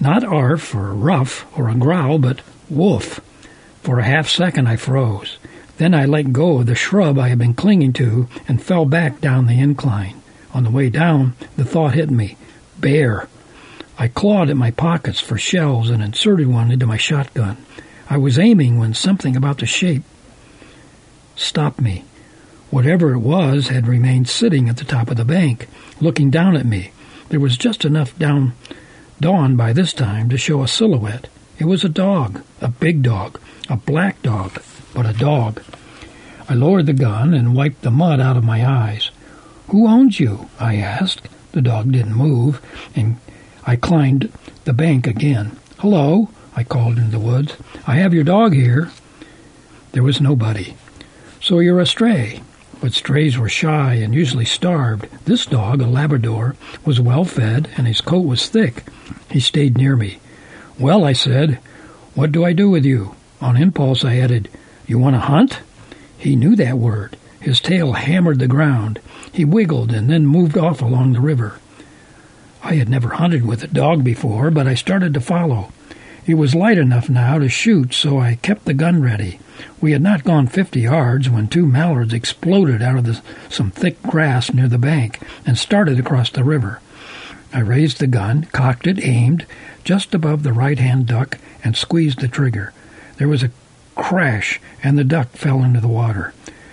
Not arf or ruff or a growl, but woof. For a half-second I froze. Then I let go of the shrub I had been clinging to and fell back down the incline. On the way down, the thought hit me. Bear. I clawed at my pockets for shells and inserted one into my shotgun. I was aiming when something about the shape stopped me. Whatever it was had remained sitting at the top of the bank, looking down at me. There was just enough dawn by this time to show a silhouette. It was a dog, a big dog, a black dog, but a dog. I lowered the gun and wiped the mud out of my eyes. "Who owns you?" I asked. The dog didn't move, and I climbed the bank again. "Hello," I called into the woods. "I have your dog here." There was nobody. "So you're a stray." But strays were shy and usually starved. This dog, a Labrador, was well fed and his coat was thick. He stayed near me. "Well," I said, "what do I do with you?" On impulse, I added, "You want to hunt?" He knew that word. His tail hammered the ground. He wiggled and then moved off along the river. I had never hunted with a dog before, but I started to follow. It was light enough now to shoot, so I kept the gun ready. We had not gone 50 yards when 2 mallards exploded out of some thick grass near the bank and started across the river. I raised the gun, cocked it, aimed, just above the right-hand duck, and squeezed the trigger. There was a crash, and the duck fell into the water.